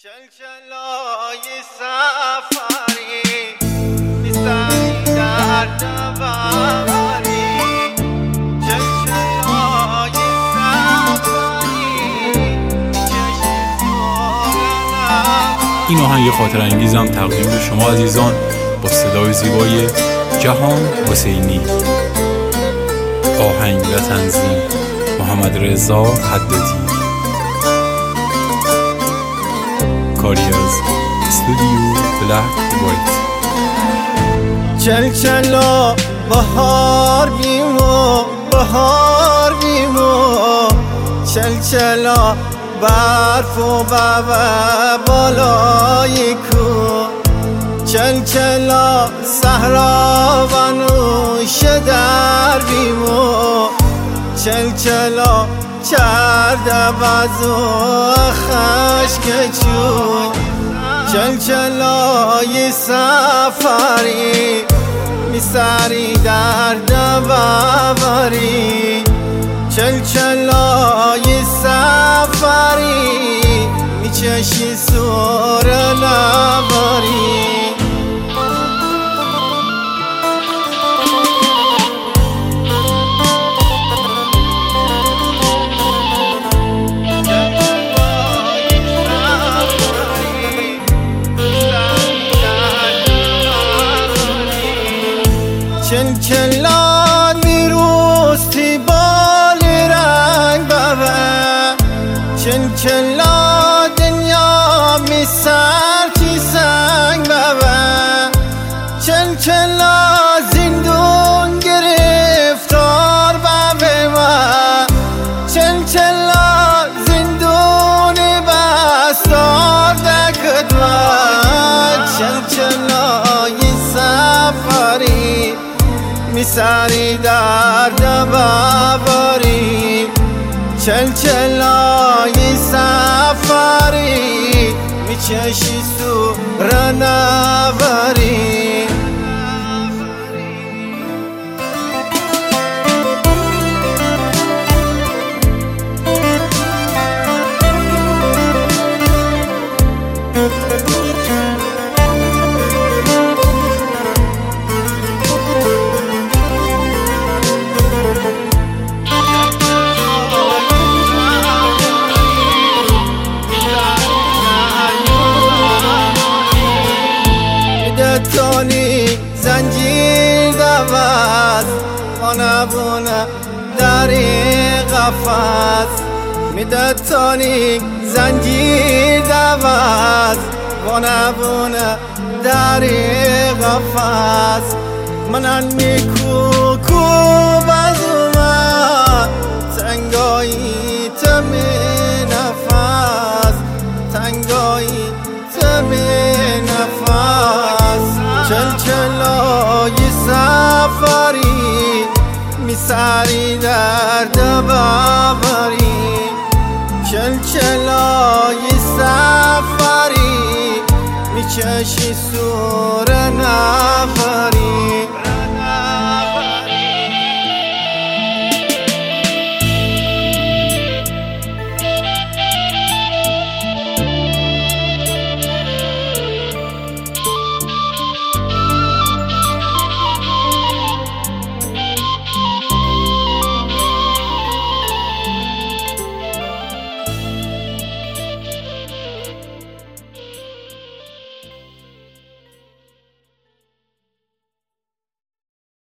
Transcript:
چلچلای سفری می‌سری در دبری چلچلای سفری این آهنگ خاطر انگیزم تقدیم به شما عزیزان با صدای زیبای جهان حسینی. آهنگ و تنظیم محمد رضا حدادی. کاری از استودیو بلک وایت. چلچلا بهار بیمو بهار بیمو چلچلا برف و بابا بالای کو چلچلا صحرا و نوش در بیمو چلچلا چرده بازو خشک چون چلچلای سفری می‌سری در دبری چلچلای سفری می‌چشی سور لبری چلچلا میروستی بال رنگ بابا چلچلا دنیا میسر چی سنگ بابا چلچلا زندون گرفتار بابا چلچلا زندون بستار دکد چلچلای سفری می‌سری در دبری چلچلای سفری می‌چشی سور نوری تونی زنجیر دوست خانبونه در قفس میده تونی زنجیر دوست خانبونه در قفس منن میکو کو بزومه تنگایی تمی نفس تنگایی تمی نفس چلچلای سفری می‌سری در دبری چلچلای سفری می‌چشی سور نفری